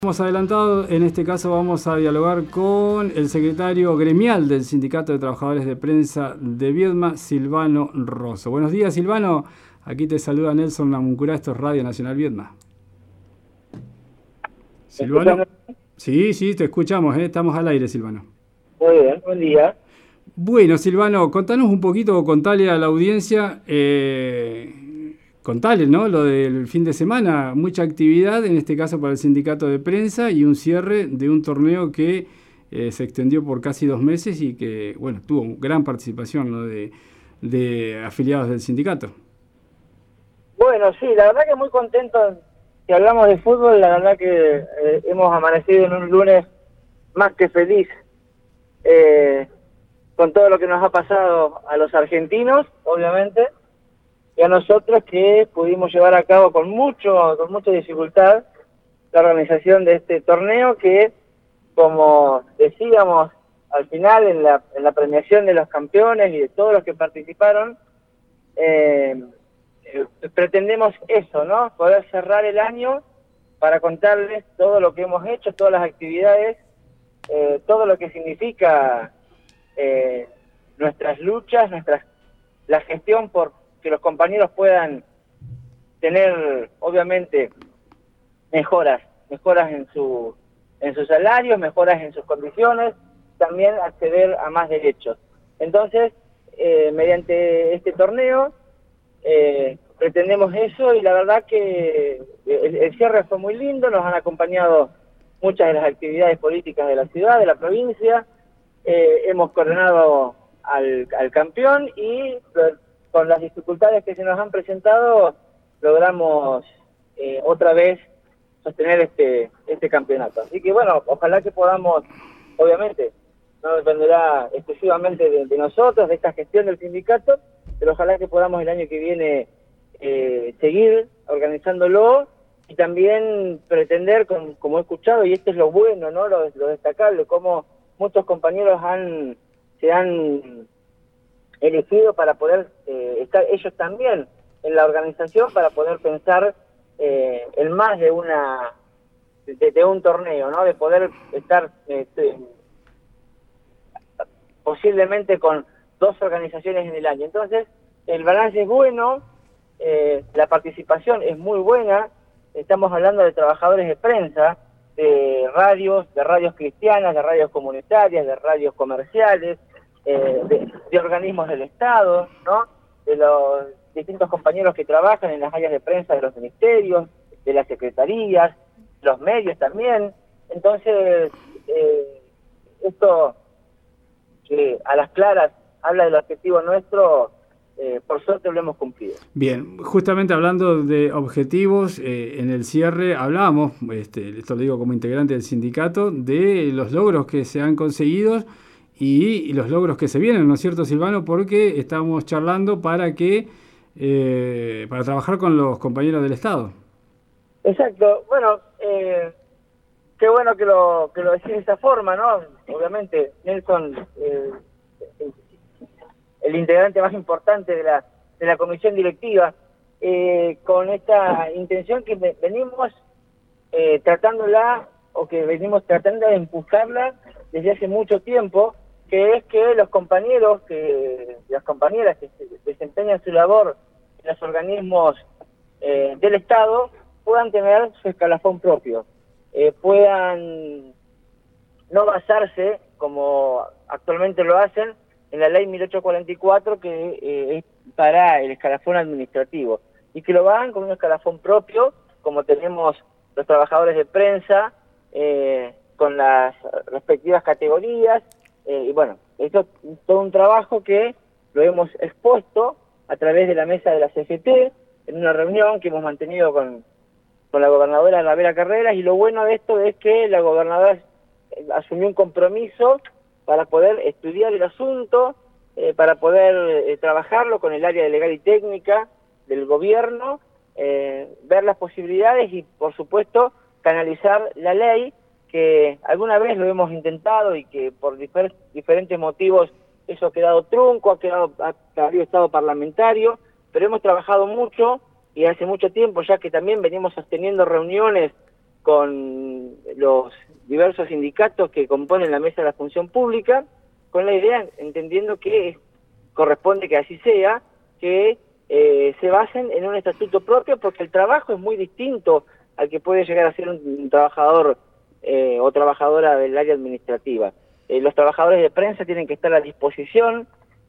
Hemos adelantado, en este caso vamos a dialogar con el secretario gremial del Sindicato de Trabajadores de Prensa de Viedma, Silvano Rosso. Buenos días, Silvano. Aquí te saluda Nelson Namuncurá, esto es Radio Nacional Viedma. Silvano. Sí, te escuchamos, estamos al aire, Silvano. Muy bien, buen día. Bueno, Silvano, contanos un poquito, contale a la audiencia, contale, ¿no? Lo del fin de semana, mucha actividad, en este caso para el sindicato de prensa y un cierre de un torneo que se extendió por casi 2 meses y que, bueno, tuvo gran participación, ¿no? de afiliados del sindicato. Bueno, sí, la verdad que muy contento. Si hablamos de fútbol, la verdad que hemos amanecido en un lunes más que feliz con todo lo que nos ha pasado a los argentinos, obviamente, y a nosotros que pudimos llevar a cabo con mucha dificultad la organización de este torneo que, como decíamos al final en la premiación de los campeones y de todos los que participaron, pretendemos eso, ¿no? Poder cerrar el año para contarles todo lo que hemos hecho, todas las actividades, todo lo que significa nuestras luchas, la gestión por que los compañeros puedan tener, obviamente, mejoras en sus salarios, mejoras en sus condiciones, también acceder a más derechos. Entonces, mediante este torneo, pretendemos eso, y la verdad que el cierre fue muy lindo. Nos han acompañado muchas de las actividades políticas de la ciudad, de la provincia. Hemos coronado al campeón y con las dificultades que se nos han presentado logramos otra vez sostener este campeonato. Así que bueno, ojalá que podamos, obviamente, no dependerá exclusivamente de nosotros, de esta gestión del sindicato, pero ojalá que podamos el año que viene seguir organizándolo y también pretender, como he escuchado, y esto es lo bueno, ¿no? Lo destacable, como muchos compañeros se han elegido para poder estar ellos también en la organización, para poder pensar en más de un torneo, ¿no? De poder estar posiblemente con 2 organizaciones en el año. Entonces, el balance es bueno, la participación es muy buena. Estamos hablando de trabajadores de prensa, de radios cristianas, de radios comunitarias, de radios comerciales, de organismos del Estado, ¿no? De los distintos compañeros que trabajan en las áreas de prensa de los ministerios, de las secretarías, los medios también. Entonces, esto que a las claras habla del objetivo nuestro, por suerte lo hemos cumplido. Bien, justamente hablando de objetivos, en el cierre hablábamos, esto lo digo como integrante del sindicato, de los logros que se han conseguido y los logros que se vienen, ¿no es cierto, Silvano? Porque estamos charlando para trabajar con los compañeros del Estado. Exacto. Bueno, qué bueno que lo decís de esa forma, ¿no? Obviamente, Nelson, el integrante más importante de la comisión directiva, con esta intención que venimos tratándola, o que venimos tratando de empujarla desde hace mucho tiempo, que es que los compañeros, las compañeras que desempeñan su labor en los organismos del Estado puedan tener su escalafón propio, puedan no basarse, como actualmente lo hacen, en la ley 1844, que es para el escalafón administrativo, y que lo hagan con un escalafón propio, como tenemos los trabajadores de prensa, con las respectivas categorías. Y bueno, esto es todo un trabajo que lo hemos expuesto a través de la mesa de la CGT, en una reunión que hemos mantenido con la gobernadora Ravera Carreras, y lo bueno de esto es que la gobernadora asumió un compromiso para poder estudiar el asunto, para poder trabajarlo con el área de legal y técnica del gobierno, ver las posibilidades y, por supuesto, canalizar la ley, que alguna vez lo hemos intentado y que por diferentes motivos eso ha quedado trunco, ha habido estado parlamentario, pero hemos trabajado mucho y hace mucho tiempo ya que también venimos sosteniendo reuniones con los diversos sindicatos que componen la mesa de la función pública, con la idea, entendiendo que corresponde que así sea, que se basen en un estatuto propio, porque el trabajo es muy distinto al que puede llegar a ser un trabajador o trabajadora del área administrativa. Los trabajadores de prensa tienen que estar a disposición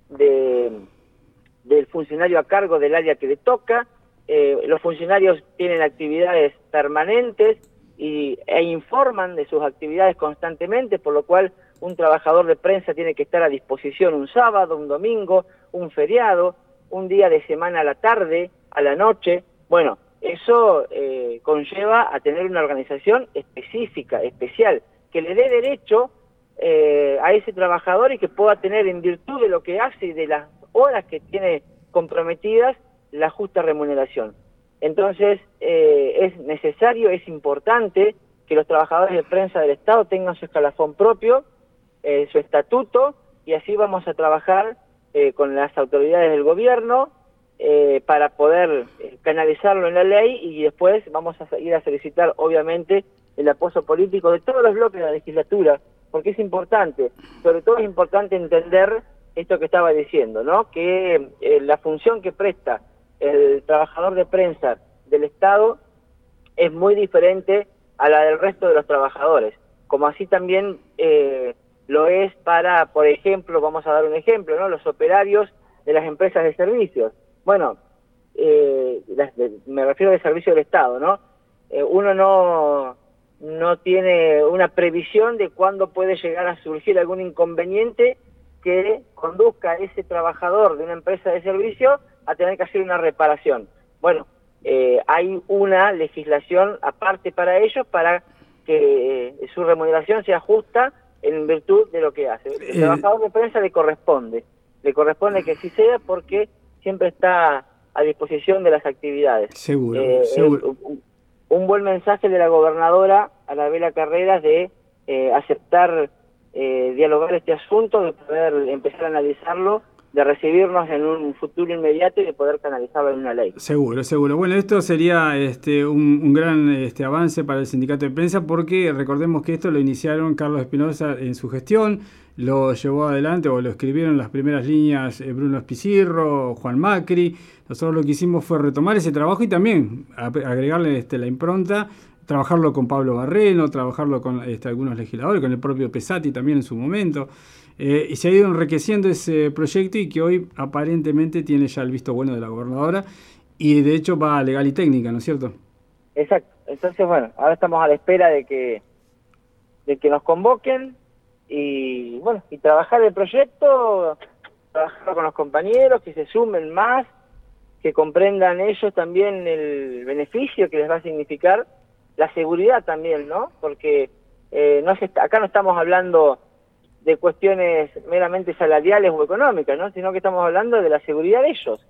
del funcionario a cargo del área que le toca. Los funcionarios tienen actividades permanentes e informan de sus actividades constantemente, por lo cual un trabajador de prensa tiene que estar a disposición un sábado, un domingo, un feriado, un día de semana a la tarde, a la noche. Bueno, eso conlleva a tener una organización específica, especial, que le dé derecho a ese trabajador y que pueda tener, en virtud de lo que hace y de las horas que tiene comprometidas, la justa remuneración. Entonces, es necesario, es importante que los trabajadores de prensa del Estado tengan su escalafón propio, su estatuto, y así vamos a trabajar con las autoridades del gobierno para poder canalizarlo en la ley, y después vamos a ir a solicitar, obviamente, el apoyo político de todos los bloques de la legislatura, porque es importante, sobre todo es importante entender esto que estaba diciendo, ¿no? Que la función que presta el trabajador de prensa del Estado es muy diferente a la del resto de los trabajadores, como así también lo es para, por ejemplo, vamos a dar un ejemplo, ¿no? Los operarios de las empresas de servicios. Bueno, me refiero al servicio del Estado, ¿no? Uno no tiene una previsión de cuándo puede llegar a surgir algún inconveniente que conduzca a ese trabajador de una empresa de servicio a tener que hacer una reparación. Bueno, hay una legislación aparte para ellos, para que su remuneración sea justa en virtud de lo que hace. El trabajador de prensa le corresponde que sí sea, porque siempre está a disposición de las actividades. Seguro. Un buen mensaje de la gobernadora Anabela Carreras de aceptar dialogar este asunto, de poder empezar a analizarlo, de recibirnos en un futuro inmediato y de poder canalizarlo en una ley. Seguro. Bueno, esto sería un gran avance para el sindicato de prensa, porque recordemos que esto lo iniciaron Carlos Espinosa en su gestión, lo llevó adelante o lo escribieron las primeras líneas Bruno Espicirro, Juan Macri. Nosotros lo que hicimos fue retomar ese trabajo y también agregarle la impronta, trabajarlo con Pablo Barreno, trabajarlo con algunos legisladores, con el propio Pesati también en su momento. Y se ha ido enriqueciendo ese proyecto, y que hoy aparentemente tiene ya el visto bueno de la gobernadora, y de hecho va a legal y técnica, ¿no es cierto? Exacto. Entonces, bueno, ahora estamos a la espera de que nos convoquen y, bueno, y trabajar el proyecto, trabajar con los compañeros, que se sumen más, que comprendan ellos también el beneficio que les va a significar, la seguridad también, ¿no? Porque acá no estamos hablando de cuestiones meramente salariales o económicas, ¿no? Sino que estamos hablando de la seguridad de ellos.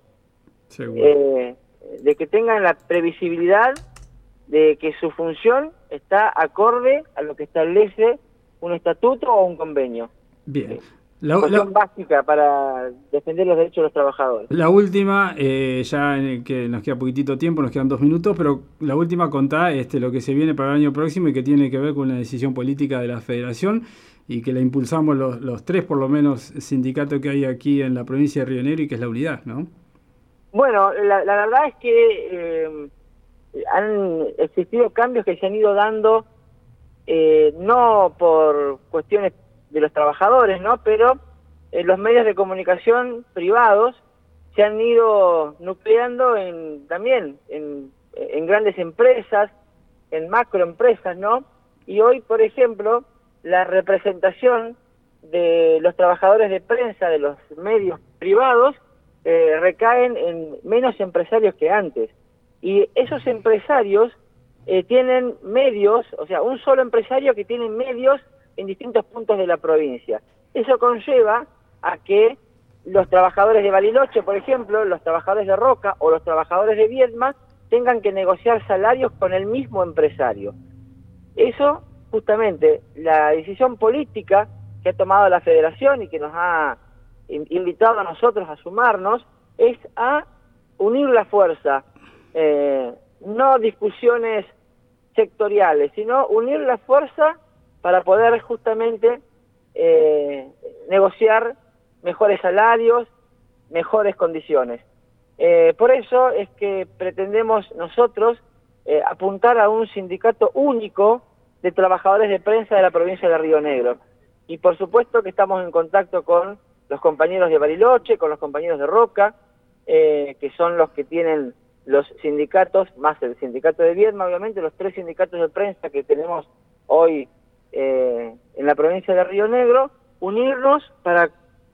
De que tengan la previsibilidad de que su función está acorde a lo que establece un estatuto o un convenio. Bien. Cuestión básica para defender los derechos de los trabajadores. La última, ya que nos queda poquitito tiempo, nos quedan 2 minutos, pero la última, contá lo que se viene para el año próximo y que tiene que ver con una decisión política de la Federación, y que la impulsamos los 3, por lo menos, sindicatos que hay aquí en la provincia de Río Negro, y que es la Unidad, ¿no? Bueno, la verdad es que han existido cambios que se han ido dando, no por cuestiones de los trabajadores, ¿no? Pero los medios de comunicación privados se han ido nucleando también en grandes empresas, en macroempresas, ¿no? Y hoy, por ejemplo, la representación de los trabajadores de prensa de los medios privados recaen en menos empresarios que antes. Y esos empresarios tienen medios, o sea, un solo empresario que tiene medios en distintos puntos de la provincia. Eso conlleva a que los trabajadores de Bariloche, por ejemplo, los trabajadores de Roca o los trabajadores de Viedma tengan que negociar salarios con el mismo empresario. Eso, justamente, la decisión política que ha tomado la Federación y que nos ha invitado a nosotros a sumarnos, es a unir la fuerza, no discusiones sectoriales, sino unir la fuerza para poder justamente negociar mejores salarios, mejores condiciones. Por eso es que pretendemos nosotros apuntar a un sindicato único de trabajadores de prensa de la provincia de Río Negro. Y por supuesto que estamos en contacto con los compañeros de Bariloche, con los compañeros de Roca, que son los que tienen los sindicatos, más el sindicato de Viedma, obviamente, los 3 sindicatos de prensa que tenemos hoy en la provincia de Río Negro, unirnos para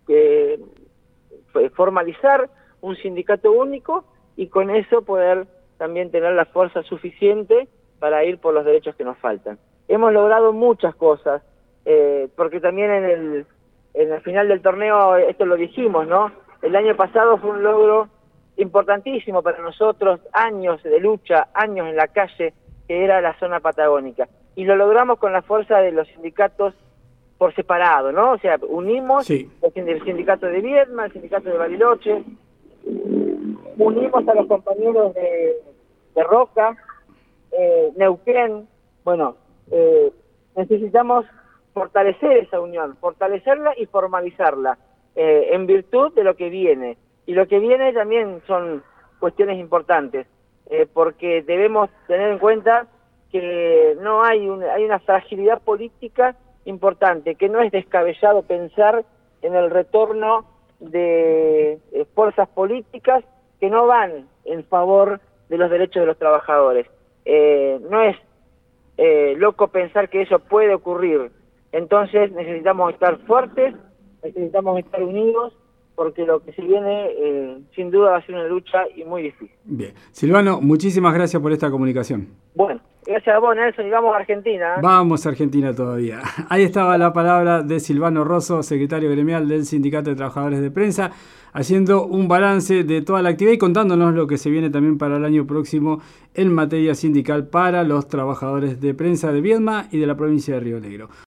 formalizar un sindicato único y con eso poder también tener la fuerza suficiente para ir por los derechos que nos faltan. Hemos logrado muchas cosas, porque también en el final del torneo, esto lo dijimos, ¿no? El año pasado fue un logro importantísimo para nosotros, años de lucha, años en la calle, que era la zona patagónica. Y lo logramos con la fuerza de los sindicatos por separado, ¿no? O sea, unimos el sindicato de Viedma, el sindicato de Bariloche, unimos a los compañeros de Roca, Neuquén. Bueno, necesitamos fortalecer esa unión, fortalecerla y formalizarla en virtud de lo que viene. Y lo que viene también son cuestiones importantes, porque debemos tener en cuenta que no hay una fragilidad política importante, que no es descabellado pensar en el retorno de fuerzas políticas que no van en favor de los derechos de los trabajadores. No es loco pensar que eso puede ocurrir. Entonces necesitamos estar fuertes, necesitamos estar unidos, porque lo que se viene sin duda va a ser una lucha y muy difícil. Bien. Silvano, muchísimas gracias por esta comunicación. Bueno, gracias a vos, Nelson, y vamos a Argentina. Vamos a Argentina todavía. Ahí estaba la palabra de Silvano Rosso, secretario gremial del Sindicato de Trabajadores de Prensa, haciendo un balance de toda la actividad y contándonos lo que se viene también para el año próximo en materia sindical para los trabajadores de prensa de Viedma y de la provincia de Río Negro.